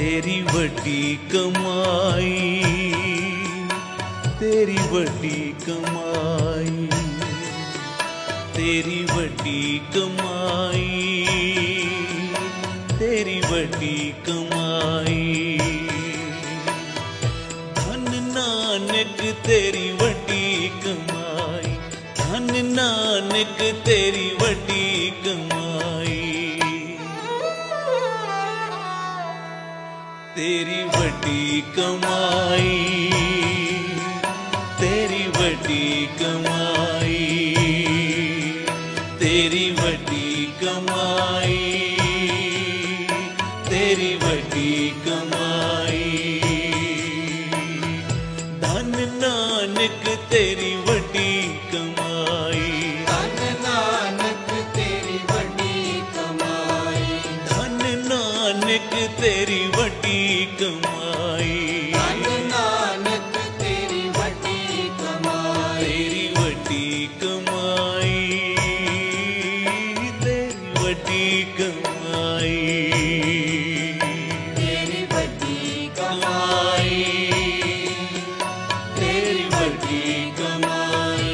तेरी वड्डी कमाई, तेरी वड्डी कमाई, तेरी वड्डी कमाई, तेरी वड्डी कमाई। धन नानक तेरी वड्डी कमाई, धन नानक तेरी वड्डी कमाई। तेरी वड्डी कमाई, तेरी वड्डी कमाई, तेरी वड्डी कमाई, तेरी वड्डी कमाई। धन नानक तेरी वड्डी कमाई, धन नानक तेरी वड्डी कमाई, धन नानक तेरी वड्डी कमाई। धन नानक तेरी वड्डी कमाई, तेरी वड्डी कमाई, तेरी वड्डी कमाई, तेरी वड्डी कमाई, तेरी वड्डी कमाई।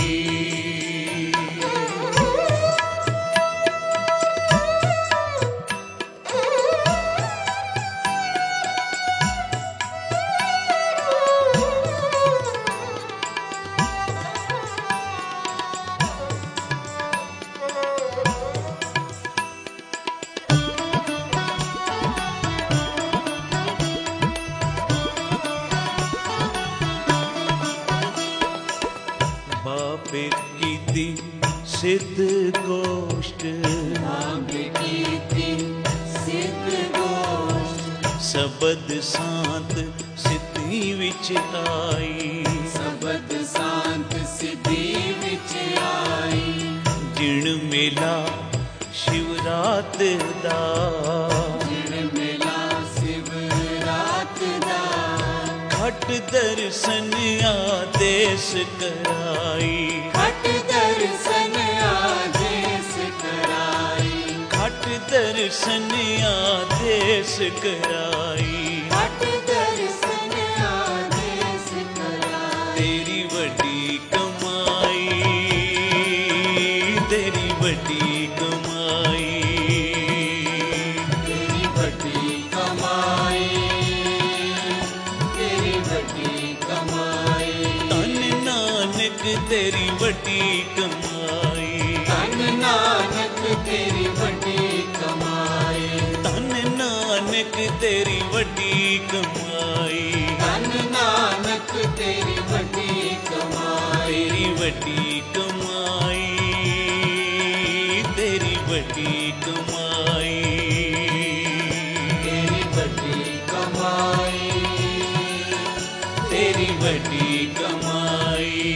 बापे कीती सिद्ध गोष्ठ, नाम कीती सिद्ध गोष्ठ, सबद सांत सिद्धि विच आई। सबद सांत सिद्धि विच आई। जिण मेला शिवरात दा, जिण मेला शिवरात दा, खट दर्शन आदेश कराई। खट दर्शन आदेश कराई, खट दर्शन आदेश कराई। खट दर्शन आदेश कराई। तेरी वड्डी कमाई, तेरी वड्डी कमाई, तेरी वड्डी कमाई, तेरी वड्डी कमाई। धन नानक तेरी वड्डी कमाई, धन नानक तेरी वड्डी कमाई, धन नानक तेरी वड्डी कमाई। धन नानक तेरी वड्डी कमाई। तेरी वड्डी कमाई, तेरी वड्डी कमाई, तेरी वड्डी कमाई, तेरी वड्डी कमाई।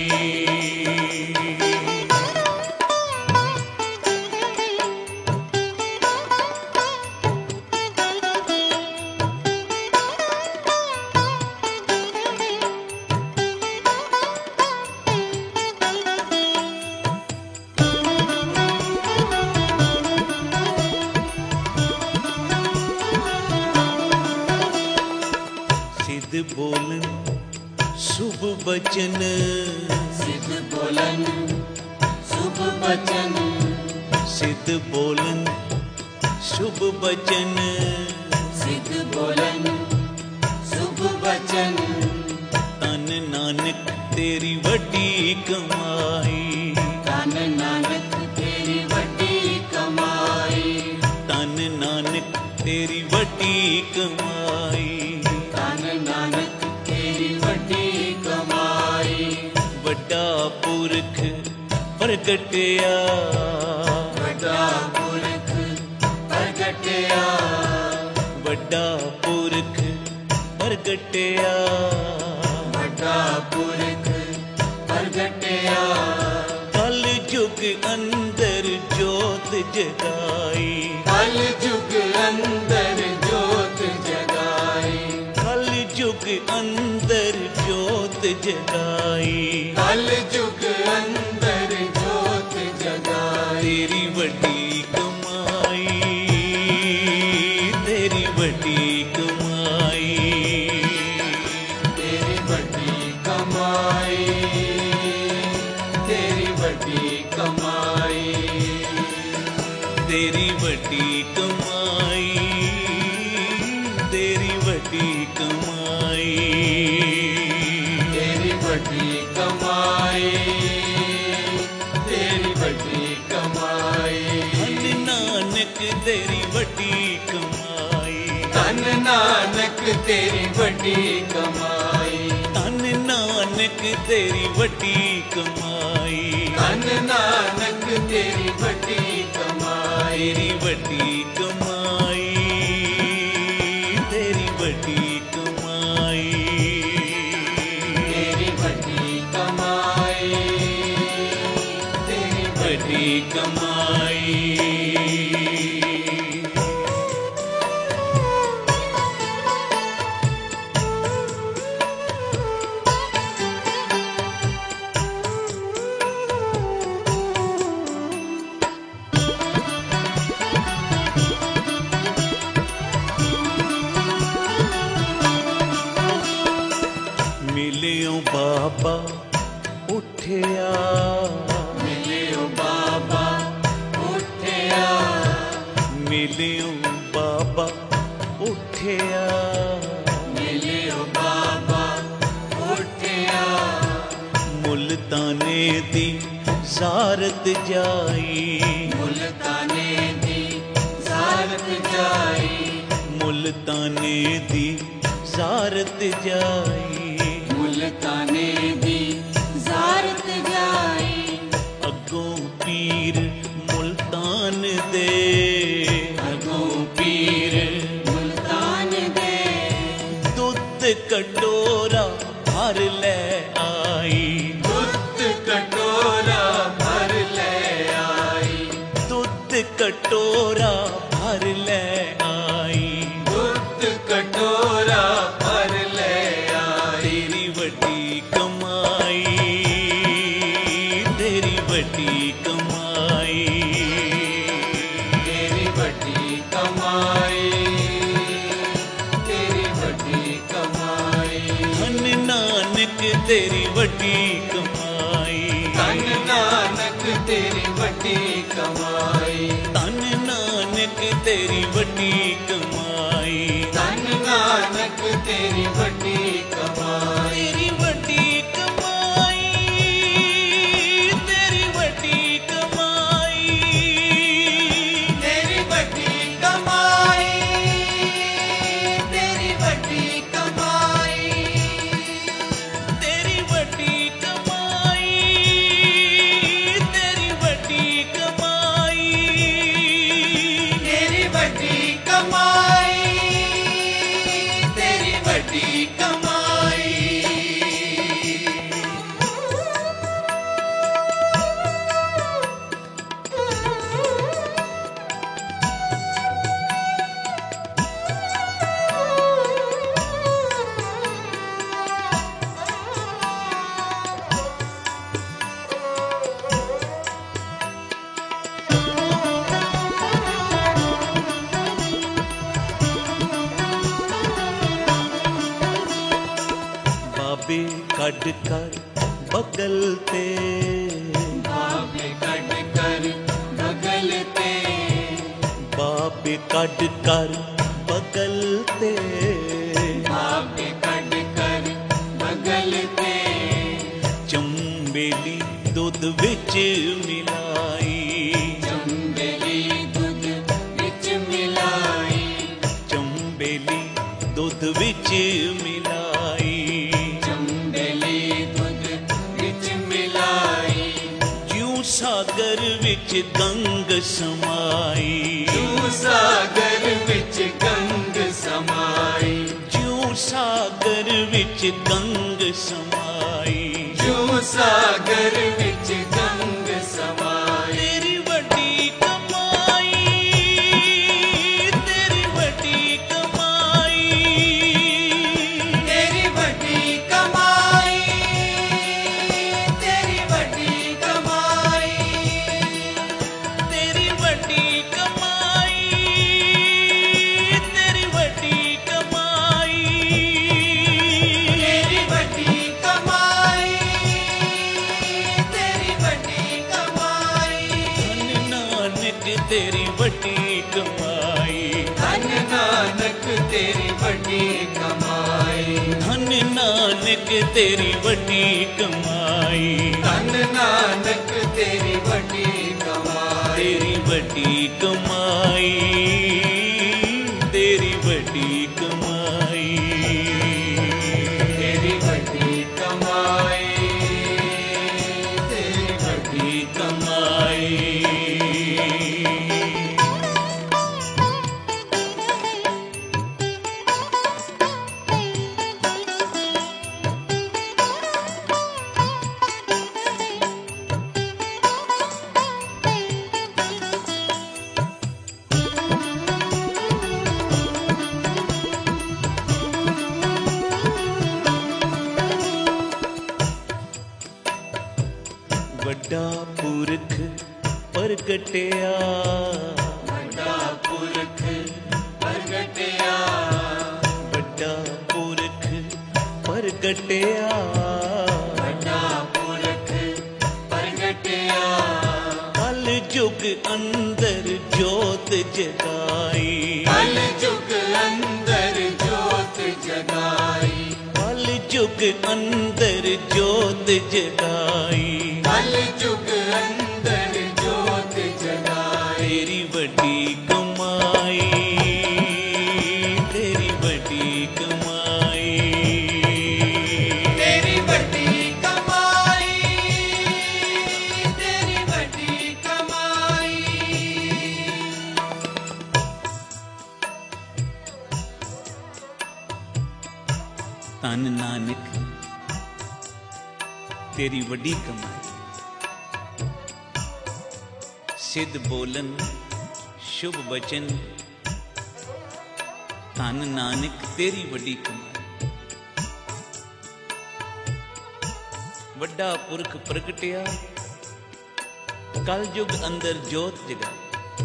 सिद्ध बोलन शुभ बचन, सिद्ध बोलन शुभ बचन, सिद्ध बोलन शुभ बचन, सिद्ध बोलन शुभ बचन। धन नानक तेरी वड्डी कमाई, धन नानक तेरी वड्डी कमाई, धन नानक तेरी वड्डी कमाई। धन नानक तेरी वड्डी कमाई। वड्डा पुरख प्रगटिया, वड्डा पुरख प्रगटिया, वड्डा पुरख प्रगटिया। वड्डा पुरख प्रगटिया, कल युग अंदर जोत जगाई, कल युग अंदर जोत जगाई, कल युग अंदर जोत जगाई। कल युग अंदर जोत जगाई। तेरी वड्डी कमाई, तेरी वड्डी कमाई, धन नानक तेरी वड्डी कमाई, धन नानक तेरी वड्डी कमाई, धन नानक तेरी वड्डी कमाई, तेरी वड्डी कमाई, तेरी वड्डी कमाई, तेरी वड्डी कमाई, तेरी वड्डी कमाई। मिलियो बाबा उठिया, मिलियो बाबा उठिया, मिलियो बाबा उठिया, मिलियो बाबा उठिया, मुल्ताने दी ज़ारत जाई, मुल्ताने दी ज़ारत जाई, मुल्ताने दी ज़ारत जाई, मुल्ताने दी ज़ारत जाई, अगों पीर मुल्तान दे, अगों पीर मुल्तान दे, दुध कटोरा भर ले आई, दुध कटोरा भर ले आई, दुध कटोरा भर ले आई, दुध कटोरा भर ले आई, तेरी वड्डी कमाई, तेरी वड्डी कमाई, तेरी वड्डी कमाई, तेरी वड्डी कमाई, धन नानक तेरी वड्डी कमाई, धन नानक तेरी वड्डी कमाई, धन नानक तेरी वड्डी कमाई, धन नानक तेरी वड्डी कमाई, तेरी वड्डी कमाई, तेरी वड्डी कमाई, तेरी वड्डी कमाई, तेरी वड्डी कमाई, तेरी वड्डी कमाई, तेरी वड्डी कमाई, तेरी वड्डी कमाई, तेरी वड्डी कमाई। बाबे कट कर बगल ते, बाबे कट कर बगल ते, बाबे कट कर बगल ते, बाबे कट कर बगल ते, चंबेली दुध विच मिलाई, चंबेली दूध विच मिलाई, चंबेली दुध विच मिलाई, चंबेली दूध विच मिलाई, जूं सागर विच गंग समाई, जूं सागर विच गंग समाई, जूं सागर विच गंग समाई, जूं सागर विच गंग समाई, तेरी वड्डी कमाई, तेरी वड्डी कमाई, तेरी वड्डी कमाई, तेरी वड्डी कमाई, तेरी वड्डी कमाई, तेरी वड्डी कमाई, तेरी वड्डी कमाई, तेरी वड्डी कमाई, धन नानक तेरी वड्डी कमाई, धन नानक तेरी वड्डी कमाई, धन नानक तेरी वड्डी कमाई, धन नानक तेरी वड्डी कमाई, तेरी वड्डी कमाई, तेरी वड्डी ਪ੍ਰਗਟਿਆ, ਵੱਡਾ ਪੁਰਖ ਪ੍ਰਗਟਿਆ, ਵੱਡਾ ਪੁਰਖ ਪ੍ਰਗਟਿਆ, ਵੱਡਾ ਪੁਰਖ ਪ੍ਰਗਟਿਆ, ਕਲ ਯੁਗ ਅੰਦਰ ਜੋਤ ਜਗਾਈ, ਕਲ ਯੁਗ ਅੰਦਰ ਜੋਤ ਜਗਾਈ, ਕਲ ਯੁਗ ਅੰਦਰ ਜੋਤ ਜਗਾਈ, ਕਲ ਯੁਗ ਅੰਦਰ ਜੋਤ ਜਗਾਈ। ਤੇਰੀ ਵੱਡੀ ਕਮਾਈ, ਤੇਰੀ ਵੱਡੀ ਕਮਾਈ, ਤੇਰੀ ਵੱਡੀ ਕਮਾਈ, ਤੇਰੀ ਵੱਡੀ ਕਮਾਈ। ਧੰਨ ਨਾਨਕ ਤੇਰੀ ਵੱਡੀ ਕਮਾਈ, ਸਿੱਧ ਬੋਲਨ ਸ਼ੁਭ ਬਚਨ, ਧੰਨ ਨਾਨਕ ਤੇਰੀ ਵੱਡੀ ਕਮਾਈ। ਵੱਡਾ ਪੁਰਖ ਪ੍ਰਗਟਿਆ, ਕਲ ਯੁਗ ਅੰਦਰ ਜੋਤ ਜਗਾਈ।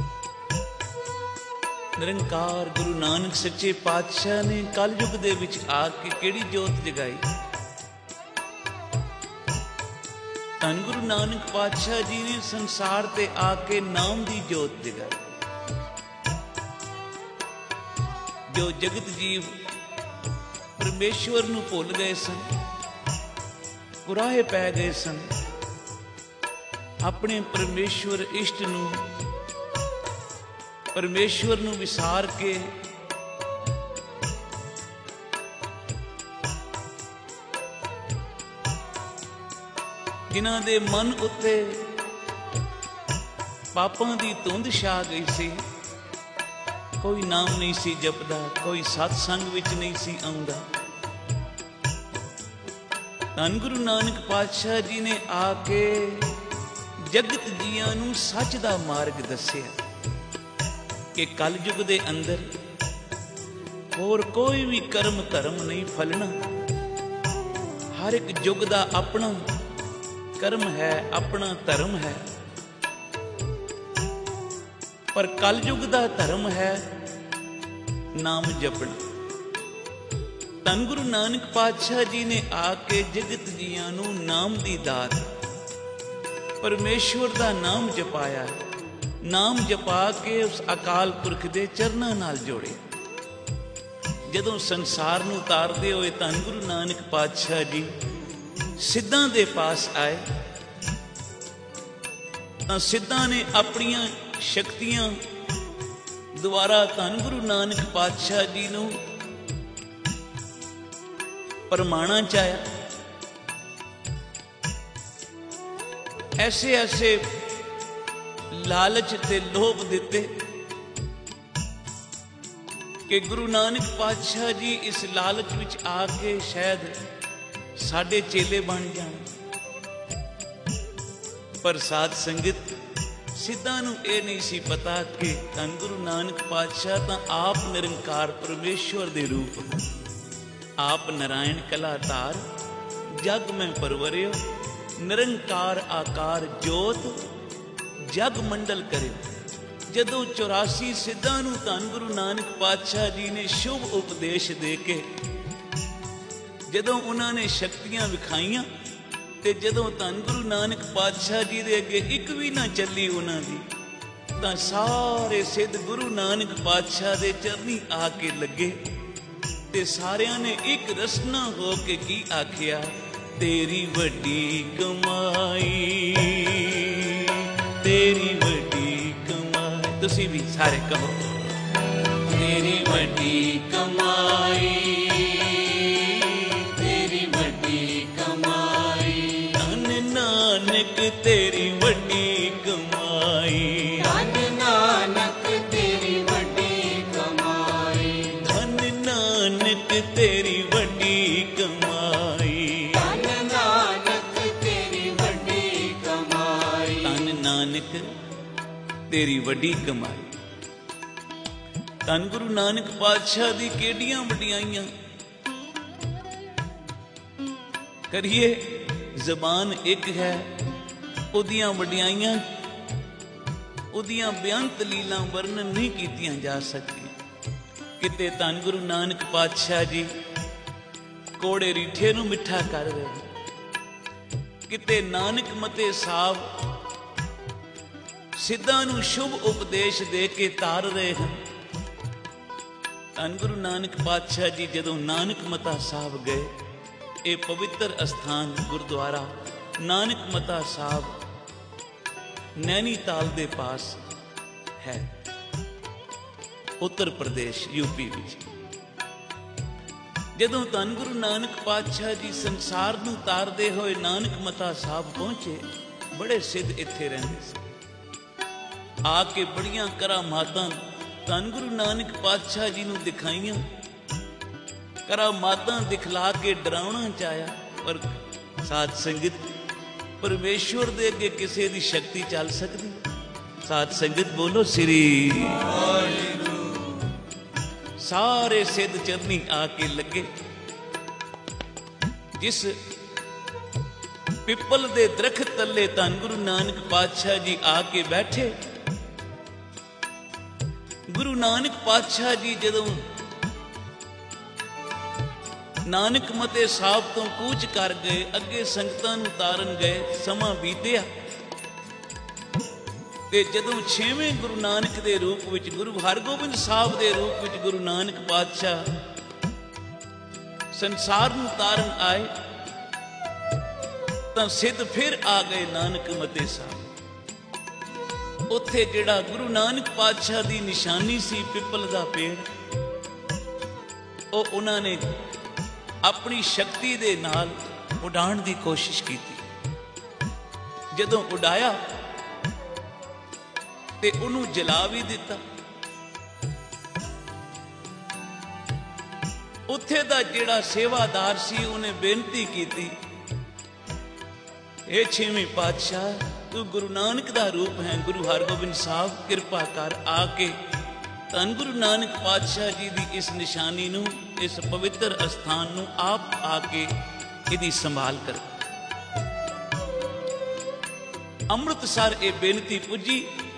ਨਿਰੰਕਾਰ ਗੁਰੂ ਨਾਨਕ ਸੱਚੇ ਪਾਤਸ਼ਾਹ ਨੇ ਕਲ ਯੁਗ ਦੇ ਵਿੱਚ ਆ ਕੇ ਕਿਹੜੀ ਜੋਤ ਜਗਾਈ? ਧੰਨ ਗੁਰੂ ਨਾਨਕ ਪਾਤਸ਼ਾਹ ਜੀ ਨੇ ਸੰਸਾਰ ਤੇ ਆ ਕੇ ਨਾਮ ਦੀ ਜੋਤ ਜਗਾਈ। ਜੋ ਜਗਤ ਜੀਵ ਪਰਮੇਸ਼ਵਰ ਨੂੰ ਭੁੱਲ ਗਏ ਸਨ, ਕੁਰਾਹੇ ਪੈ ਗਏ ਸਨ, ਆਪਣੇ ਪਰਮੇਸ਼ਵਰ ਇਸ਼ਟ ਨੂੰ, ਪਰਮੇਸ਼ਵਰ ਨੂੰ ਵਿਸਾਰ ਕੇ ਜਿਨ੍ਹਾਂ ਦੇ ਮਨ ਉੱਤੇ ਪਾਪਾਂ ਦੀ ਧੁੰਦ ਛਾ ਗਈ ਸੀ, ਕੋਈ ਨਾਮ ਨਹੀਂ ਸੀ ਜਪਦਾ, ਕੋਈ ਸਤਸੰਗ ਵਿੱਚ ਨਹੀਂ ਸੀ ਆਉਂਦਾ, ਧੰਨ ਗੁਰੂ ਨਾਨਕ ਪਾਤਸ਼ਾਹ ਜੀ ਨੇ ਆ ਕੇ ਜਗਤ ਜੀਆਂ ਨੂੰ ਸੱਚ ਦਾ ਮਾਰਗ ਦੱਸਿਆ ਕਿ ਕਲ ਯੁਗ ਦੇ ਅੰਦਰ ਹੋਰ ਕੋਈ ਵੀ ਕਰਮ ਧਰਮ ਨਹੀਂ ਫਲਣਾ। ਹਰ ਇੱਕ ਯੁੱਗ ਦਾ ਆਪਣਾ ਕਰਮ ਹੈ, ਆਪਣਾ ਧਰਮ ਹੈ, ਪਰ ਕਲ ਯੁਗ ਦਾ ਧਰਮ ਹੈ ਨਾਮ ਜਪਣਾ। ਧੰਨ ਗੁਰੂ ਨਾਨਕ ਪਾਤਸ਼ਾਹ ਜੀ ਨੇ ਆ ਕੇ ਜਗਤ ਜੀਆਂ ਨੂੰ ਨਾਮ ਦੀ ਦਾਤ, ਪਰਮੇਸ਼ਵਰ ਦਾ ਨਾਮ ਜਪਾਇਆ, ਨਾਮ ਜਪਾ ਕੇ ਉਸ ਅਕਾਲ ਪੁਰਖ ਦੇ ਚਰਨਾਂ ਨਾਲ ਜੋੜਿਆ। ਜਦੋਂ ਸੰਸਾਰ ਨੂੰ ਉਤਾਰਦੇ ਹੋਏ ਧੰਨ ਗੁਰੂ ਨਾਨਕ ਪਾਤਸ਼ਾਹ ਜੀ ਸਿੱਧਾਂ ਦੇ ਪਾਸ ਆਏ ਤਾਂ ਸਿੱਧਾਂ ਨੇ ਆਪਣੀਆਂ ਸ਼ਕਤੀਆਂ ਦੁਆਰਾ ਧੰਨ ਗੁਰੂ ਨਾਨਕ ਪਾਤਸ਼ਾਹ ਜੀ ਨੂੰ ਪਰਮਾਣਾ ਚਾਹਿਆ। ਐਸੇ ਐਸੇ ਲਾਲਚ ਤੇ ਲੋਭ ਦਿੱਤੇ ਕਿ ਗੁਰੂ ਨਾਨਕ ਪਾਤਸ਼ਾਹ ਜੀ ਇਸ ਲਾਲਚ ਵਿੱਚ ਆ ਕੇ ਸ਼ਾਇਦ ਸਾਡੇ ਚੇਲੇ ਬਣ ਜਾਣ। ਪਰ ਸਾਧ ਸੰਗਤ, ਸਿੱਧਾਂ ਨੂੰ ਇਹ ਨਹੀਂ ਸੀ ਪਤਾ ਕਿ ਧੰਨ ਗੁਰੂ ਨਾਨਕ ਪਾਤਸ਼ਾਹ ਤਾਂ ਆਪ ਨਿਰੰਕਾਰ ਪਰਮੇਸ਼ਵਰ ਦੇ ਰੂਪ, ਆਪ ਨਾਰਾਇਣ ਕਲਾ ਧਾਰ, ਜਗ ਮੈਂ ਪਰਵਰਿਓ, ਨਿਰੰਕਾਰ ਆਕਾਰ ਜੋਤ, ਜਗ ਮੰਡਲ ਕਰਿਓ। ਜਦੋਂ 84 ਸਿੱਧਾਂ ਨੂੰ ਧੰਨ ਗੁਰੂ ਨਾਨਕ ਪਾਤਸ਼ਾਹ ਜੀ ਨੇ ਸ਼ੁਭ ਉਪਦੇਸ਼ ਦੇ ਕੇ ਜਦੋਂ ਉਹਨਾਂ ਨੇ ਸ਼ਕਤੀਆਂ ਵਿਖਾਈਆਂ ਤੇ ਜਦੋਂ ਧੰਨ ਗੁਰੂ ਨਾਨਕ ਪਾਤਸ਼ਾਹ ਜੀ ਦੇ ਅੱਗੇ ਇੱਕ ਵੀ ਨਾ ਚੱਲੀ ਉਹਨਾਂ ਦੀ, ਤਾਂ ਸਾਰੇ ਸਿੱਧ ਗੁਰੂ ਨਾਨਕ ਪਾਤਸ਼ਾਹ ਦੇ ਚਰਨੀ ਆ ਕੇ ਲੱਗੇ ਤੇ ਸਾਰਿਆਂ ਨੇ ਇੱਕ ਰਸਨਾ ਹੋ ਕੇ ਕੀ ਆਖਿਆ? ਤੇਰੀ ਵੱਡੀ ਕਮਾਈ, ਤੇਰੀ ਵੱਡੀ ਕਮਾਈ। ਤੁਸੀਂ ਵੀ ਸਾਰੇ ਕਹੋ, ਤੇਰੀ ਵੱਡੀ ਕਮਾਈ, ਤੇਰੀ ਵੱਡੀ ਕਮਾਈ। ਧੰਨ ਨਾਨਕ ਤੇਰੀ ਵੱਡੀ ਕਮਾਈ, ਧੰਨ ਨਾਨਕ ਤੇਰੀ ਵੱਡੀ ਕਮਾਈ, ਧੰਨ ਨਾਨਕ ਤੇਰੀ ਵੱਡੀ ਕਮਾਈ, ਧੰਨ ਨਾਨਕ ਤੇਰੀ ਵੱਡੀ ਕਮਾਈ, ਧੰਨ ਨਾਨਕ ਤੇਰੀ ਵੱਡੀ ਕਮਾਈ। ਧੰਨ ਗੁਰੂ ਨਾਨਕ ਪਾਤਸ਼ਾਹ ਦੀ ਕਿਹੜੀਆਂ ਵਡਿਆਈਆਂ ਕਰੀਏ। ਜ਼ਬਾਨ ਇੱਕ ਹੈ, ਉਹਦੀਆਂ ਵਡਿਆਈਆਂ ਉਹਦੀਆਂ ਬੇਅੰਤ ਲੀਲਾ ਵਰਣਨ ਨਹੀਂ ਕੀਤੀਆਂ ਜਾ ਸਕਦੀਆਂ। ਕਿਤੇ ਧੰਨ ਗੁਰੂ ਨਾਨਕ ਪਾਤਸ਼ਾਹ ਜੀ ਕੋੜੇ ਰੀਠੇ ਨੂੰ ਮਿੱਠਾ ਕਰ ਰਹੇ, ਕਿਤੇ ਨਾਨਕ ਮਤੇ ਸਾਹਿਬ ਸਿੱਧਾਂ ਨੂੰ ਸ਼ੁਭ ਉਪਦੇਸ਼ ਦੇ ਕੇ ਤਾਰ ਰਹੇ ਹਨ। ਧੰਨ ਗੁਰੂ ਨਾਨਕ ਪਾਤਸ਼ਾਹ ਜੀ ਜਦੋਂ ਨਾਨਕ ਮਤਾ ਸਾਹਿਬ ਗਏ, ਇਹ ਪਵਿੱਤਰ ਅਸਥਾਨ ਗੁਰਦੁਆਰਾ ਨਾਨਕ ਮਤਾ ਸਾਹਿਬ ਨੈਨੀਤਾਲ ਦੇ ਪਾਸ ਹੈ, ਉੱਤਰ ਪ੍ਰਦੇਸ਼ ਯੂਪੀ ਵਿੱਚ। ਜਦੋਂ ਧੰਨ ਗੁਰੂ ਨਾਨਕ ਪਾਤਸ਼ਾਹ ਜੀ ਸੰਸਾਰ ਨੂੰ ਤਾਰਦੇ ਹੋਏ ਨਾਨਕ ਮਤਾ ਸਾਹਿਬ ਪਹੁੰਚੇ, ਬੜੇ ਸਿੱਧ ਇੱਥੇ ਰਹਿੰਦੇ ਸੀ। ਆ ਕੇ ਬੜੀਆਂ ਕਰਾਮਾਤਾਂ ਧੰਨ ਗੁਰੂ ਨਾਨਕ ਪਾਤਸ਼ਾਹ ਜੀ ਨੂੰ ਦਿਖਾਈਆਂ। ਕਰਾਮਾਤਾਂ ਦਿਖਲਾ ਕੇ ਡਰਾਉਣਾ ਚਾਹਿਆ, ਪਰ ਸਾਧ ਸੰਗਤ, ਪਰਮੇਸ਼ਵਰ ਦੇ ਅੱਗੇ ਕਿਸੇ ਦੀ ਸ਼ਕਤੀ ਚੱਲ ਸਕਦੀ? ਸਾਧ ਸੰਗਤ ਬੋਲੋ ਸ੍ਰੀ ਵਾਹਿਗੁਰੂ। ਸਾਰੇ ਸਿੱਧ ਚਰਨੀ ਆ ਕੇ ਲੱਗੇ। ਜਿਸ ਪਿੱਪਲ ਦੇ ਦਰਖਤ ਥੱਲੇ ਧੰਨ ਗੁਰੂ ਨਾਨਕ ਪਾਤਸ਼ਾਹ ਜੀ ਆ ਕੇ ਬੈਠੇ, ਗੁਰੂ ਨਾਨਕ ਪਾਤਸ਼ਾਹ ਜੀ ਜਦੋਂ ਨਾਨਕ ਮਤੇ ਸਾਹਿਬ ਤੋਂ ਕੂਚ ਕਰ ਗਏ, ਅੱਗੇ ਸੰਗਤਾਂ ਨੂੰ ਤਾਰਨ ਗਏ, ਸਮਾਂ ਬੀਤਿਆ ਤੇ ਜਦੋਂ 6ਵੇਂ ਗੁਰੂ ਨਾਨਕ ਦੇ ਰੂਪ ਵਿੱਚ, ਗੁਰੂ ਹਰਗੋਬਿੰਦ ਸਾਹਿਬ ਦੇ ਰੂਪ ਵਿੱਚ ਗੁਰੂ ਨਾਨਕ ਪਾਤਸ਼ਾਹ ਸੰਸਾਰ ਨੂੰ ਤਾਰਨ ਆਏ, ਤਾਂ ਸਿੱਧ ਫਿਰ ਆ ਗਏ ਨਾਨਕ ਮਤੇ ਸਾਹਿਬ। ਉੱਥੇ ਜਿਹੜਾ ਗੁਰੂ ਨਾਨਕ ਪਾਤਸ਼ਾਹ ਦੀ ਨਿਸ਼ਾਨੀ ਸੀ ਪਿੱਪਲ ਦਾ ਪੇੜ, ਉਹ ਉਹਨਾਂ ਨੇ ਆਪਣੀ ਸ਼ਕਤੀ ਦੇ ਨਾਲ ਉਡਾਉਣ ਦੀ ਕੋਸ਼ਿਸ਼ ਕੀਤੀ। ਜਦੋਂ ਉਡਾਇਆ ਤੇ ਉਹਨੂੰ ਜਲਾ ਵੀ ਦਿੱਤਾ। ਉੱਥੇ ਦਾ ਜਿਹੜਾ ਸੇਵਾਦਾਰ ਸੀ, ਉਹਨੇ ਬੇਨਤੀ ਕੀਤੀ, ਇਹ 6ਵੇਂ ਪਾਤਸ਼ਾਹ, ਤੂੰ ਗੁਰੂ ਨਾਨਕ ਦਾ ਰੂਪ ਹੈ, ਗੁਰੂ ਹਰਗੋਬਿੰਦ ਸਾਹਿਬ, ਕਿਰਪਾ ਕਰ ਆ ਕੇ ਧੰਨ ਗੁਰੂ ਨਾਨਕ ਪਾਤਸ਼ਾਹ ਜੀ ਦੀ ਇਸ ਨਿਸ਼ਾਨੀ ਨੂੰ, ਇਸ ਪਵਿੱਤਰ ਅਸਥਾਨ ਨੂੰ ਆਪ ਆ ਕੇ ਇਹਦੀ ਸੰਭਾਲ ਕਰ। ਅੰਮ੍ਰਿਤਸਰ ਇਹ ਬੇਨਤੀ ਪੁੱਜੀ।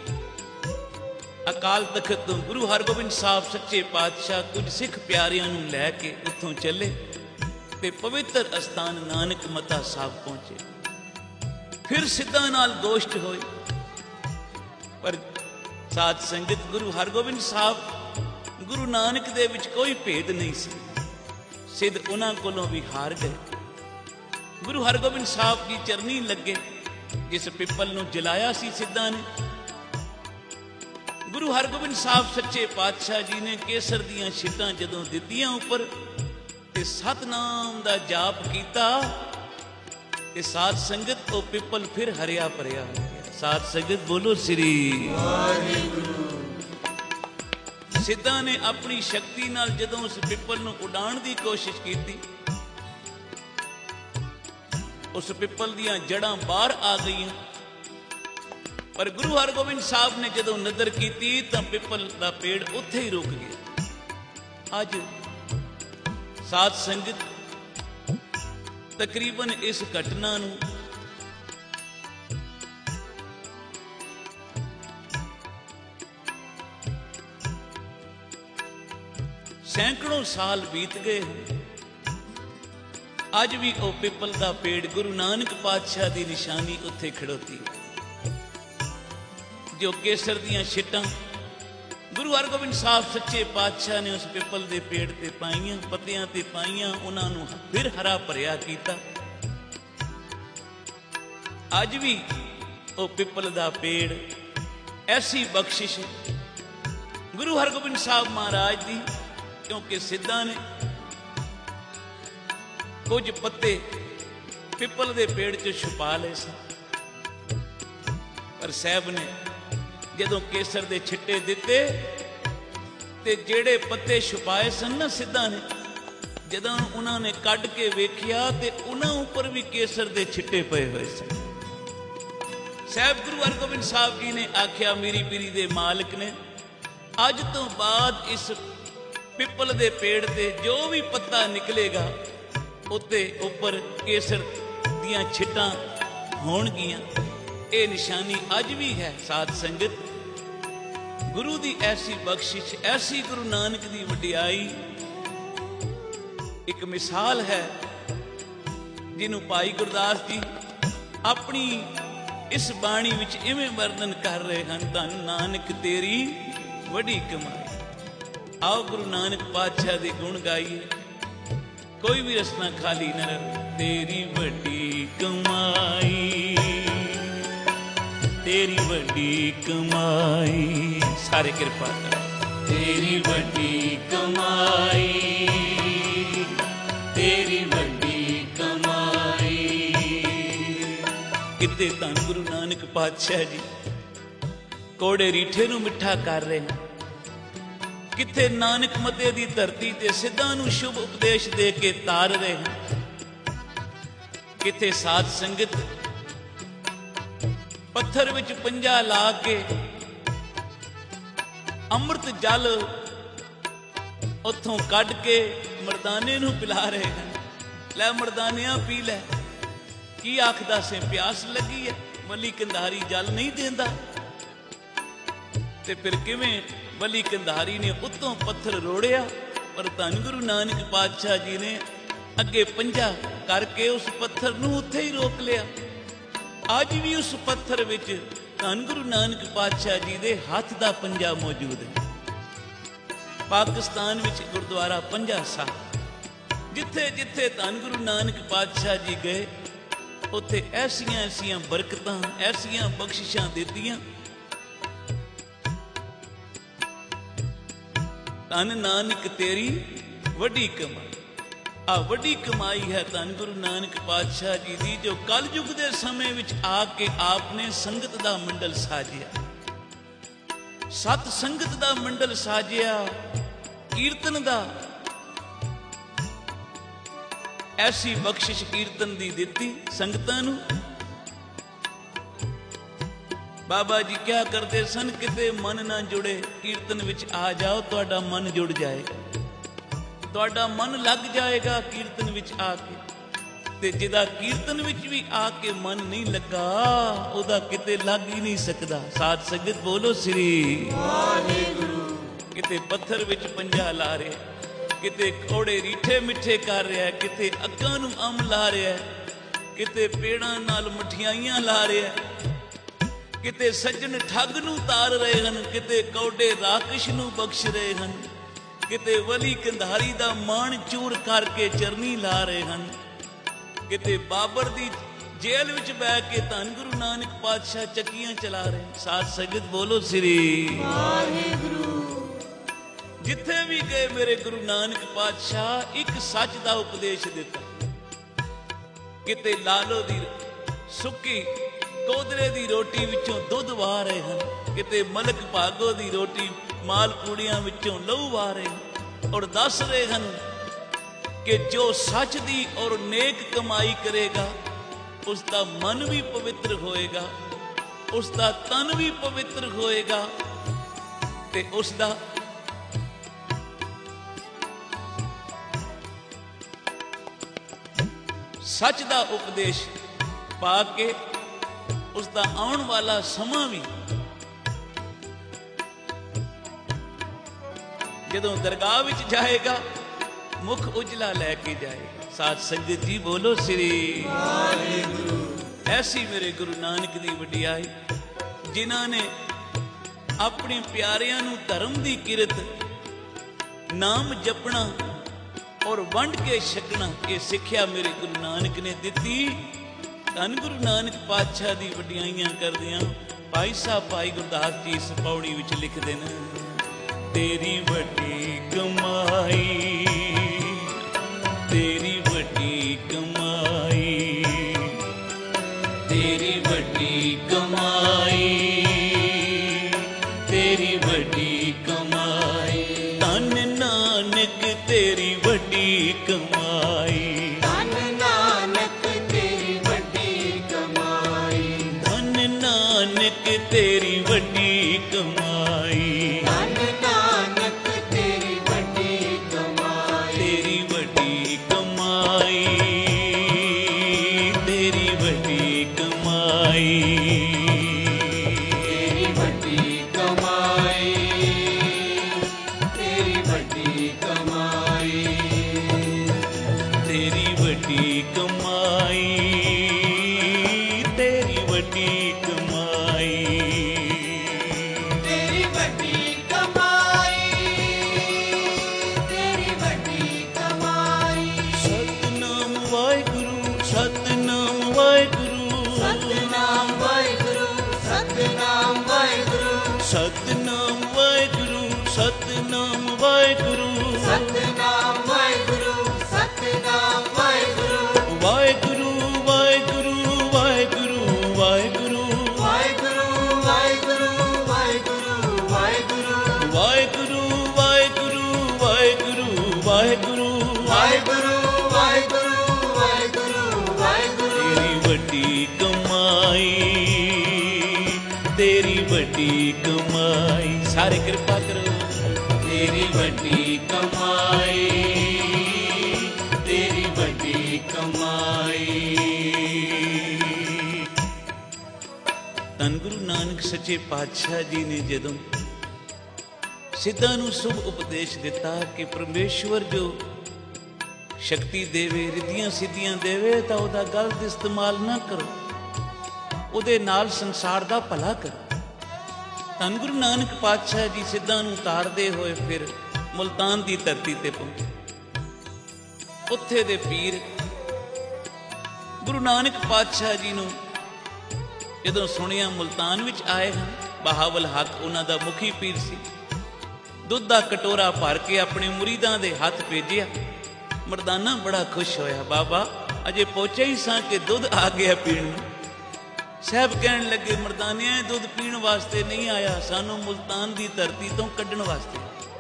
ਅਕਾਲ ਤਖਤ ਤੋਂ ਗੁਰੂ ਹਰਗੋਬਿੰਦ ਸਾਹਿਬ ਸੱਚੇ ਪਾਤਸ਼ਾਹ ਕੁਝ ਸਿੱਖ ਪਿਆਰਿਆਂ ਨੂੰ ਲੈ ਕੇ ਉੱਥੋਂ ਚੱਲੇ ਤੇ ਪਵਿੱਤਰ ਅਸਥਾਨ ਨਾਨਕ ਮਤਾ ਸਾਹਿਬ ਪਹੁੰਚੇ। ਫਿਰ ਸਿੱਧਾਂ ਨਾਲ ਗੋਸ਼ਟ ਹੋਈ, ਪਰ ਸਾਧ ਸੰਗਤ, ਗੁਰੂ ਹਰਗੋਬਿੰਦ ਸਾਹਿਬ, ਗੁਰੂ ਨਾਨਕ ਦੇ ਵਿੱਚ ਕੋਈ ਭੇਦ ਨਹੀਂ ਸੀ। ਸਿੱਧ ਉਹਨਾਂ ਕੋਲੋਂ ਵੀ ਹਾਰ ਗਏ। ਗੁਰੂ ਹਰਗੋਬਿੰਦ ਸਾਹਿਬ ਦੀ ਚਰਨੀ ਲੱਗੇ, ਜਿਸ ਪਿੱਪਲ ਨੂੰ ਜਲਾਇਆ ਸੀ ਸਿੱਧਾਂ ਨੇ। ਗੁਰੂ ਹਰਗੋਬਿੰਦ ਸਾਹਿਬ ਸੱਚੇ ਪਾਤਸ਼ਾਹ ਜੀ ਨੇ ਕੇਸਰ ਦੀਆਂ ਛਿੱਟਾਂ ਜਦੋਂ ਦਿੱਤੀਆਂ ਉੱਪਰ ਤੇ ਸਤਨਾਮ ਦਾ ਜਾਪ ਕੀਤਾ, ਤੇ ਸਾਧ ਸੰਗਤ ਉਹ ਪਿੱਪਲ ਫਿਰ ਹਰਿਆ ਭਰਿਆ ਹੋ ਗਿਆ। ਸਾਧ ਸੰਗਤ ਬੋਲੋ ਸ੍ਰੀ ਵਾਹਿਗੁਰੂ। ਸਿੱਧਾਂ ਨੇ ਆਪਣੀ ਸ਼ਕਤੀ ਨਾਲ ਜਦੋਂ ਉਸ ਪਿੱਪਲ ਨੂੰ ਉਡਾਉਣ ਦੀ ਕੋਸ਼ਿਸ਼ ਕੀਤੀ, ਉਸ ਪਿੱਪਲ ਦੀਆਂ ਜੜਾਂ ਬਾਹਰ ਆ ਗਈਆਂ, ਪਰ ਗੁਰੂ ਹਰਗੋਬਿੰਦ ਸਾਹਿਬ ਨੇ ਜਦੋਂ ਨਜ਼ਰ ਕੀਤੀ ਤਾਂ ਪਿੱਪਲ ਦਾ ਪੇੜ ਉੱਥੇ ਹੀ ਰੁਕ ਗਿਆ। ਅੱਜ ਸਾਧ ਸੰਗਤ ਤਕਰੀਬਨ ਇਸ ਘਟਨਾ ਨੂੰ ਸੈਂਕੜੋਂ ਸਾਲ ਬੀਤ ਗਏ। ਅੱਜ ਵੀ ਉਹ ਪਿੱਪਲ ਦਾ ਪੇੜ ਗੁਰੂ ਨਾਨਕ ਪਾਤਸ਼ਾਹ ਦੀ ਨਿਸ਼ਾਨੀ ਉੱਥੇ ਖੜੋਤੀ ਹੈ। ਜੋ ਕੇਸਰ ਦੀਆਂ ਛਿੱਟਾਂ ਗੁਰੂ ਹਰਗੋਬਿੰਦ ਸਾਹਿਬ ਸੱਚੇ ਪਾਤਸ਼ਾਹ ਨੇ ਉਸ ਪਿੱਪਲ ਦੇ ਪੇੜ ਤੇ ਪਾਈਆਂ, ਪੱਤਿਆਂ ਤੇ ਪਾਈਆਂ, ਉਹਨਾਂ ਨੂੰ ਫਿਰ ਹਰਾ ਭਰਿਆ ਕੀਤਾ। ਅੱਜ ਵੀ ਉਹ ਪਿੱਪਲ ਦਾ ਪੇੜ ਐਸੀ ਬਖਸ਼ਿਸ਼ ਗੁਰੂ ਹਰਗੋਬਿੰਦ ਸਾਹਿਬ ਮਹਾਰਾਜ ਦੀ, ਕਿਉਂਕਿ ਸਿੱਧਾਂ ਨੇ ਕੁਝ ਪੱਤੇ ਪਿੱਪਲ ਦੇ ਪੇੜ 'ਚ ਛੁਪਾ ਲਏ ਸਨ, ਪਰ ਸਾਹਿਬ ਨੇ ਜਦੋਂ ਕੇਸਰ ਦੇ ਛਿੱਟੇ ਦਿੱਤੇ ਤੇ ਜਿਹੜੇ ਪੱਤੇ ਛੁਪਾਏ ਸਨ ਨਾ ਸਿੱਧਾਂ ਨੇ, ਜਦੋਂ ਉਹਨਾਂ ਨੇ ਕੱਢ ਕੇ ਵੇਖਿਆ ਤੇ ਉਹਨਾਂ ਉੱਪਰ ਵੀ ਕੇਸਰ ਦੇ ਛਿੱਟੇ ਪਏ ਹੋਏ ਸਨ। ਸਾਹਿਬ ਗੁਰੂ ਹਰਗੋਬਿੰਦ ਸਾਹਿਬ ਜੀ ਨੇ ਆਖਿਆ, ਮੇਰੀ ਪੀਰੀ ਦੇ ਮਾਲਕ ਨੇ, ਅੱਜ ਤੋਂ ਬਾਅਦ ਇਸ ਪਿੱਪਲ ਦੇ ਪੇੜ ਤੇ ਜੋ ਵੀ ਪੱਤਾ ਨਿਕਲੇਗਾ ਉੱਤੇ ਉੱਪਰ ਕੇਸਰ ਦੀਆਂ ਛਿੱਟਾਂ ਹੋਣਗੀਆਂ। ਇਹ ਨਿਸ਼ਾਨੀ ਅੱਜ ਵੀ ਹੈ। ਸਾਧ ਸੰਗਤ ਗੁਰੂ ਦੀ ਐਸੀ ਬਖਸ਼ਿਸ਼, ਐਸੀ ਗੁਰੂ ਨਾਨਕ ਦੀ ਵਡਿਆਈ। ਇੱਕ ਮਿਸਾਲ ਹੈ ਜਿਹਨੂੰ ਭਾਈ ਗੁਰਦਾਸ ਜੀ ਆਪਣੀ ਇਸ ਬਾਣੀ ਵਿੱਚ ਇਵੇਂ ਵਰਣਨ ਕਰ ਰਹੇ ਹਨ, ਧੰਨ ਨਾਨਕ ਤੇਰੀ ਵੱਡੀ ਕਮਾਈ। ਆਓ ਗੁਰੂ ਨਾਨਕ ਪਾਤਸ਼ਾਹ ਦੇ ਗੁਣ ਗਾਈਏ, ਕੋਈ ਵੀ ਰਸਨਾ ਖਾਲੀ ਨਾ ਰਹੇ। ਤੇਰੀ ਵੱਡੀ ਕਮਾਈ, ਤੇਰੀ ਵੱਡੀ ਕਮਾਈ, ਸਾਰੇ ਕਿਰਪਾ ਕਰੋ। ਤੇਰੀ ਵੱਡੀ ਕਮਾਈ, ਤੇਰੀ ਵੱਡੀ ਕਮਾਈ। ਕਿਤੇ ਧੰਨ ਗੁਰੂ ਨਾਨਕ ਪਾਤਸ਼ਾਹ ਜੀ ਕੋੜੇ ਰੀਠੇ ਨੂੰ ਮਿੱਠਾ ਕਰ ਰਹੇ ਹਨ, ਕਿੱਥੇ ਨਾਨਕ ਮਤੇ ਦੀ ਧਰਤੀ ਤੇ ਸਿੱਧਾਂ ਨੂੰ ਸ਼ੁਭ ਉਪਦੇਸ਼ ਦੇ ਕੇ ਤਾਰ ਰਹੇ ਹਨ, ਕਿੱਥੇ ਸਾਧ ਸੰਗਤ ਪੱਥਰ ਵਿੱਚ ਪੰਜਾ ਲਾ ਕੇ ਅੰਮ੍ਰਿਤ ਜਲ ਉੱਥੋਂ ਕੱਢ ਕੇ ਮਰਦਾਨੇ ਨੂੰ ਪਿਲਾ ਰਹੇ ਹਨ। ਲੈ ਮਰਦਾਨਿਆਂ ਪੀ ਲੈ। ਕੀ ਆਖਦਾ ਸੇ ਪਿਆਸ ਲੱਗੀ ਹੈ, ਵਲੀ ਕੰਧਾਰੀ ਜਲ ਨਹੀਂ ਦਿੰਦਾ। ਤੇ ਫਿਰ ਕਿਵੇਂ ਵਲੀ ਕੰਧਾਰੀ ਨੇ ਉੱਤੋਂ ਪੱਥਰ ਰੋੜਿਆ, ਪਰ ਧੰਨ ਗੁਰੂ ਨਾਨਕ ਪਾਤਸ਼ਾਹ ਜੀ ਨੇ ਅੱਗੇ ਪੰਜਾ ਕਰਕੇ ਉਸ ਪੱਥਰ ਨੂੰ ਉੱਥੇ ਹੀ ਰੋਕ ਲਿਆ। ਅੱਜ ਵੀ ਉਸ ਪੱਥਰ ਵਿੱਚ ਧੰਨ ਗੁਰੂ ਨਾਨਕ ਪਾਤਸ਼ਾਹ ਜੀ ਦੇ ਹੱਥ ਦਾ ਪੰਜਾ ਮੌਜੂਦ ਹੈ। ਪਾਕਿਸਤਾਨ ਵਿੱਚ ਗੁਰਦੁਆਰਾ ਪੰਜਾ ਸਾਹਿਬ, ਜਿੱਥੇ ਜਿੱਥੇ ਧੰਨ ਗੁਰੂ ਨਾਨਕ ਪਾਤਸ਼ਾਹ ਜੀ ਗਏ, ਉੱਥੇ ਐਸੀਆਂ ਐਸੀਆਂ ਬਰਕਤਾਂ, ਐਸੀਆਂ ਬਖਸ਼ਿਸ਼ਾਂ ਦਿੱਤੀਆਂ। ਧੰਨ ਨਾਨਕ ਤੇਰੀ ਵੱਡੀ ਕਮਾਈ। ਆ ਵੱਡੀ ਕਮਾਈ ਹੈ ਧੰਨ ਗੁਰੂ ਨਾਨਕ ਪਾਤਸ਼ਾਹ ਜੀ ਦੀ, ਜੋ ਕਲਯੁਗ ਦੇ ਸਮੇਂ ਵਿੱਚ ਆ ਕੇ ਆਪ ਨੇ ਸੰਗਤ ਦਾ ਮੰਡਲ ਸਾਜਿਆ, ਸਤ ਸੰਗਤ ਦਾ ਮੰਡਲ ਸਾਜਿਆ, ਕੀਰਤਨ ਦਾ। ਐਸੀ ਬਖਸ਼ਿਸ਼ ਕੀਰਤਨ ਦੀ ਦਿੱਤੀ ਸੰਗਤਾਂ ਨੂੰ। ਬਾਬਾ ਜੀ ਕਿਆ ਕਰਦੇ ਸਨ, ਕਿਤੇ ਮਨ ਨਾ ਜੁੜੇ, ਕੀਰਤਨ ਵਿੱਚ ਆ ਜਾਓ, ਤੁਹਾਡਾ ਮਨ ਜੁੜ ਜਾਏਗਾ, ਤੁਹਾਡਾ ਮਨ ਲੱਗ ਜਾਏਗਾ ਕੀਰਤਨ ਵਿੱਚ ਆ ਕੇ। ਤੇ ਜਿਹਦਾ ਕੀਰਤਨ ਵਿੱਚ ਵੀ ਆ ਕੇ ਮਨ ਨਹੀਂ ਲੱਗਾ, ਉਹਦਾ ਕਿਤੇ ਲੱਗ ਹੀ ਨਹੀਂ ਸਕਦਾ। ਸਾਧ ਸੰਗਤ ਬੋਲੋ ਸ੍ਰੀ ਵਾਹਿਗੁਰੂ। ਕਿਤੇ ਪੱਥਰ ਵਿੱਚ ਪੰਜਾ ਲਾ ਰਿਹਾ, ਕਿਤੇ ਕੋੜੇ ਰੀਠੇ ਮਿੱਠੇ ਕਰ ਰਿਹਾ, ਕਿਤੇ ਅੱਗਾਂ ਨੂੰ ਅੰਮ ਲਾ ਰਿਹਾ, ਕਿਤੇ ਪੇੜਾਂ ਨਾਲ ਮਠਿਆਈਆਂ ਲਾ ਰਿਹਾ, ਕਿਤੇ ਸੱਜਣ ਠੱਗ ਨੂੰ ਤਾਰ ਰਹੇ ਹਨ, ਕਿਤੇ ਕੌਡੇ ਰਾਕਸ਼ ਨੂੰ ਬਖਸ਼ ਰਹੇ ਹਨ, ਕਿਤੇ ਵਲੀ ਕੰਧਾਰੀ ਦਾ ਮਾਣ ਚੂਰ ਕਰਕੇ ਚਰਨੀ ਲਾ ਰਹੇ ਹਨ, ਕਿਤੇ ਬਾਬਰ ਦੀ ਜੇਲ੍ਹ ਵਿੱਚ ਬਹਿ ਕੇ ਧੰਨ ਗੁਰੂ ਨਾਨਕ ਪਾਤਸ਼ਾਹ ਚੱਕੀਆਂ ਚਲਾ ਰਹੇ। ਸਾਧ ਸੰਗਤ ਬੋਲੋ ਸ੍ਰੀ ਵਾਹਿਗੁਰੂ। ਜਿੱਥੇ ਵੀ ਗਏ ਮੇਰੇ ਗੁਰੂ ਨਾਨਕ ਪਾਤਸ਼ਾਹ ਇੱਕ ਸੱਚ ਦਾ ਉਪਦੇਸ਼ ਦਿੱਤਾ। ਕਿਤੇ ਲਾਲੋ ਦੀ ਸੁੱਕੀ ਕੋਦਰੇ ਦੀ ਰੋਟੀ ਵਿੱਚੋਂ ਦੁੱਧ ਵਾਹ ਰਹੇ ਹਨ, ਕਿਤੇ ਮਲਕ ਭਾਗੋ ਦੀ ਰੋਟੀ ਮਾਲ ਪੂੜੀਆਂ ਵਿੱਚੋਂ ਲਹੂ ਵਾਹ ਰਹੇ ਹਨ, ਔਰ ਦੱਸ ਰਹੇ ਹਨ ਕਿ ਜੋ ਸੱਚ ਦੀ ਔਰ ਨੇਕ ਕਮਾਈ ਕਰੇਗਾ, ਉਸ ਦਾ ਮਨ ਵੀ ਪਵਿੱਤਰ ਹੋਏਗਾ, ਉਸ ਦਾ ਤਨ ਵੀ ਪਵਿੱਤਰ ਹੋਏਗਾ, ਤੇ ਉਸ ਦਾ ਸੱਚ ਦਾ ਉਪਦੇਸ਼ ਪਾ ਕੇ ਉਸ ਦਾ ਆਉਣ ਵਾਲਾ ਸਮਾਂ ਵੀ, ਜਦੋਂ ਦਰਗਾਹ ਵਿੱਚ ਜਾਏਗਾ, ਮੁਖ ਉਜਲਾ ਲੈ ਕੇ ਜਾਏਗਾ। ਸਾਧ ਸੰਗਤ ਜੀ ਬੋਲੋ ਸ੍ਰੀ ਵਾਹਿਗੁਰੂ। ਐਸੀ ਮੇਰੇ ਗੁਰੂ ਨਾਨਕ ਦੀ ਵਡਿਆਈ, ਜਿਨ੍ਹਾਂ ਨੇ ਆਪਣੇ ਪਿਆਰਿਆਂ ਨੂੰ ਧਰਮ ਦੀ ਕਿਰਤ, ਨਾਮ ਜਪਣਾ ਔਰ ਵੰਡ ਕੇ ਛਕਣਾ, ਇਹ ਸਿੱਖਿਆ ਮੇਰੇ ਗੁਰੂ ਨਾਨਕ ਨੇ ਦਿੱਤੀ। ਧੰਨ ਗੁਰੂ ਨਾਨਕ ਪਾਤਸ਼ਾਹ ਦੀ ਵਡਿਆਈਆਂ ਕਰਦਿਆਂ ਭਾਈ ਸਾਹਿਬ ਭਾਈ ਗੁਰਦਾਸ ਜੀ ਇਸ ਪੌੜੀ ਵਿੱਚ ਲਿਖਦੇ ਨੇ, ਤੇਰੀ ਵੱਡੀ ਕਮਾਈ, ਤੇਰੀ ਵੱਡੀ ਕਮਾਈ, ਤੇਰੀ ਵੱਡੀ ਕਮਾਈ, ਤੇਰੀ ਵੱਡੀ ਕਮਾਈ। ਧੰਨ ਨਾਨਕ ਤੇਰੀ ਵੱਡੀ ਕਮਾਈ, ਧੰਨ ਨਾਨਕ ਤੇਰੀ ਵੱਡੀ ਕਮਾਈ, ਧੰਨ ਨਾਨਕ ਤੇਰੀ ਵੱਡੀ ਕਮਾਈ, ਧੰਨ ਨਾਨਕ ਤੇਰੀ ਵੱਡੀ ਵਾਹਿਗੁਰੂ ਸਤਨਾਮ ਵਾਹਿਗੁਰੂ ਸਤਨਾਮ ਵਾਹਿਗੁਰੂ ਵਾਹਿਗੁਰੂ ਵਾਹਿਗੁਰੂ ਵਾਹਿਗੁਰੂ ਵਾਹਿਗੁਰੂ ਵਾਹਿਗੁਰੂ ਵਾਹਿਗੁਰੂ ਵਾਹਿਗੁਰੂ ਵਾਹਿਗੁਰੂ ਵਾਹਿਗੁਰੂ ਵਾਹਿਗੁਰੂ ਵਾਹਿਗੁਰੂ ਵਾਹਿਗੁਰੂ ਵਾਹਿਗੁਰੂ ਵਾਹਿਗੁਰੂ ਵਾਹਿਗੁਰੂ ਵਾਹਿਗੁਰੂ ਤੇਰੀ ਵੱਡੀ ਕਮਾਈ ਤੇਰੀ ਵੱਡੀ ਕਮਾਈ ਸਾਰੇ ਕਿਰਪਾ ਕਰੋ ਤੇਰੀ ਵੱਡੀ ਕਮਾਈ ਤੇਰੀ ਵੱਡੀ ਕਮਾਈ ਧੰਨ ਗੁਰੂ ਨਾਨਕ ਸੱਚੇ ਪਾਤਸ਼ਾਹ ਜੀ ਨੇ ਜਦੋਂ ਸਿੱਧਾਂ ਨੂੰ ਸ਼ੁਭ ਉਪਦੇਸ਼ ਦਿੱਤਾ ਕਿ ਪਰਮੇਸ਼ਵਰ ਜੋ ਸ਼ਕਤੀ ਦੇਵੇ ਰਿੱਧੀਆਂ ਸਿੱਧੀਆਂ ਦੇਵੇ ਤਾਂ ਉਹਦਾ ਗਲਤ ਇਸਤੇਮਾਲ ਨਾ ਕਰੋ, ਉਹਦੇ ਨਾਲ ਸੰਸਾਰ ਦਾ ਭਲਾ ਕਰੋ। ਧੰਨ ਗੁਰੂ ਨਾਨਕ ਪਾਤਸ਼ਾਹ ਜੀ ਸਿੱਧਾਂ ਨੂੰ ਉਤਾਰਦੇ ਹੋਏ ਫਿਰ ਮੁਲਤਾਨ ਦੀ ਧਰਤੀ ਤੇ ਪਹੁੰਚੇ। ਉੱਥੇ ਦੇ ਪੀਰ ਗੁਰੂ ਨਾਨਕ ਪਾਤਸ਼ਾਹ ਜੀ ਨੂੰ ਜਦੋਂ ਸੁਣਿਆ ਮੁਲਤਾਨ ਵਿੱਚ ਆਏ ਹਨ, ਬਹਾਵਲ ਹੱਕ ਉਹਨਾਂ ਦਾ ਮੁਖੀ ਪੀਰ ਸੀ, ਦੁੱਧ ਦਾ ਕਟੋਰਾ ਭਰ ਕੇ ਆਪਣੇ ਮੁਰੀਦਾਂ ਦੇ ਹੱਥ ਭੇਜਿਆ। ਮਰਦਾਨਾ ਬੜਾ ਖੁਸ਼ ਹੋਇਆ, ਬਾਬਾ ਅਜੇ ਪਹੁੰਚੇ ਹੀ ਸਾਂ ਕਿ ਦੁੱਧ ਆ ਗਿਆ ਪੀਣ ਨੂੰ। ਸਾਹਿਬ ਕਹਿਣ ਲੱਗੇ, ਮਰਦਾਨਿਆਂ ਦੁੱਧ ਪੀਣ ਵਾਸਤੇ ਨਹੀਂ ਆਇਆ, ਸਾਨੂੰ ਮੁਲਤਾਨ ਦੀ ਧਰਤੀ ਤੋਂ ਕੱਢਣ ਵਾਸਤੇ।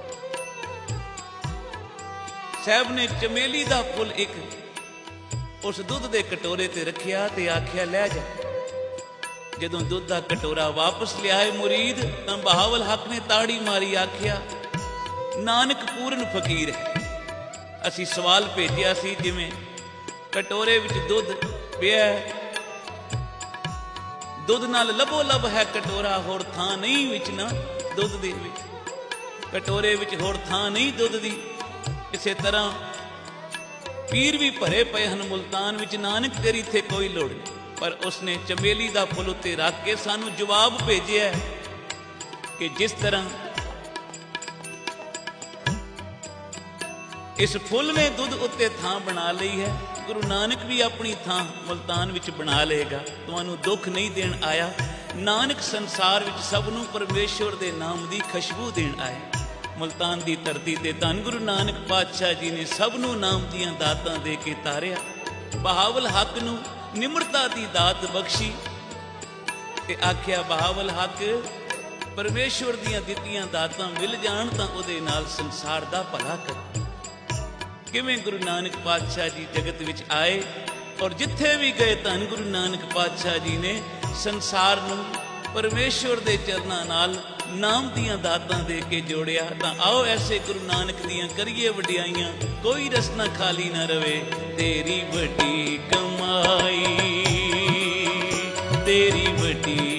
ਸਾਹਿਬ ਨੇ ਚਮੇਲੀ ਦਾ ਫੁੱਲ ਇੱਕ ਉਸ ਦੁੱਧ ਦੇ ਕਟੋਰੇ ਤੇ ਰੱਖਿਆ ਤੇ ਆਖਿਆ ਲੈ ਜਾ। ਜਦੋਂ ਦੁੱਧ ਦਾ ਕਟੋਰਾ ਵਾਪਸ ਲਿਆਏ ਮੁਰੀਦ ਤਾਂ ਬਹਾਵਲ ਹੱਕ ਨੇ ਤਾੜੀ ਮਾਰੀ, ਆਖਿਆ ਨਾਨਕ ਪੂਰਨ ਫਕੀਰ ਹੈ। ਅਸੀਂ ਸਵਾਲ ਭੇਜਿਆ ਸੀ ਜਿਵੇਂ ਕਟੋਰੇ ਵਿੱਚ ਦੁੱਧ ਪਿਆ, ਦੁੱਧ ਨਾਲ ਲਬੋ ਲਬ ਹੈ ਕਟੋਰਾ, ਹੋਰ ਥਾਂ ਨਹੀਂ ਵਿੱਚ ਨਾ ਦੁੱਧ ਦੇ ਵਿੱਚ, ਕਟੋਰੇ ਵਿੱਚ ਹੋਰ ਥਾਂ ਨਹੀਂ ਦੁੱਧ ਦੀ। ਇਸੇ ਤਰ੍ਹਾਂ ਪੀਰ ਵੀ ਭਰੇ ਪਏ ਹਨ ਮੁਲਤਾਨ ਵਿੱਚ, ਨਾਨਕ ਤੇਰੀ ਇੱਥੇ ਕੋਈ ਲੋੜ ਨਹੀਂ। ਪਰ ਉਸਨੇ ਚਮੇਲੀ ਦਾ ਫੁੱਲ ਉੱਤੇ ਰੱਖ ਕੇ ਸਾਨੂੰ ਜਵਾਬ ਭੇਜਿਆ ਕਿ ਜਿਸ ਤਰ੍ਹਾਂ ਇਸ ਫੁੱਲ ਨੇ ਦੁੱਧ ਉੱਤੇ ਥਾਂ ਬਣਾ ਲਈ ਹੈ, ਗੁਰੂ ਨਾਨਕ ਵੀ ਆਪਣੀ ਥਾਂ ਮੁਲਤਾਨ ਵਿੱਚ ਬਣਾ ਲਏਗਾ। ਤੁਹਾਨੂੰ ਦੁੱਖ ਨਹੀਂ ਦੇਣ ਆਇਆ, ਨਾਨਕ ਸੰਸਾਰ ਵਿੱਚ ਸਭ ਨੂੰ ਪਰਮੇਸ਼ਵਰ ਦੇ ਨਾਮ ਦੀ ਖੁਸ਼ਬੂ ਦੇਣ ਆਇਆ। ਮੁਲਤਾਨ ਦੀ ਧਰਤੀ ਤੇ ਧੰਨ ਗੁਰੂ ਨਾਨਕ ਪਾਤਸ਼ਾਹ ਜੀ ਨੇ ਸਭ ਨੂੰ ਨਾਮ ਦੀਆਂ ਦਾਤਾਂ ਦੇ ਕੇ ਤਾਰਿਆ। ਬਹਾਵਲ ਹੱਕ ਨੂੰ ਨਿਮਰਤਾ ਦੀ ਦਾਤ ਬਖਸ਼ੀ ਤੇ ਆਖਿਆ, ਬਹਾਵਲ ਹੱਕ ਪਰਮੇਸ਼ਵਰ ਦੀਆਂ ਦਿੱਤੀਆਂ ਦਾਤਾਂ ਮਿਲ ਜਾਣ ਤਾਂ ਉਹਦੇ ਨਾਲ ਸੰਸਾਰ ਦਾ ਭਲਾ ਕਰ। ਕਿਵੇਂ ਗੁਰੂ ਨਾਨਕ ਪਾਤਸ਼ਾਹ ਜੀ ਜਗਤ ਵਿੱਚ ਆਏ ਔਰ ਜਿੱਥੇ ਵੀ ਗਏ ਧੰਨ ਗੁਰੂ ਨਾਨਕ ਪਾਤਸ਼ਾਹ ਜੀ ਨੇ ਸੰਸਾਰ ਨੂੰ ਪਰਮੇਸ਼ਵਰ ਦੇ ਚਰਨਾਂ ਨਾਲ ਨਾਮ ਦੀਆਂ ਦਾਤਾਂ ਦੇ ਕੇ ਜੋੜਿਆ। ਤਾਂ ਆਓ ਐਸੇ ਗੁਰੂ ਨਾਨਕ ਦੀਆਂ ਕਰੀਏ ਵਡਿਆਈਆਂ, ਕੋਈ ਰਸਨਾ ਖਾਲੀ ਨਾ ਰਵੇ। ਤੇਰੀ ਵੱਡੀ ਕਮਾਈ ਤੇਰੀ ਵੱਡੀ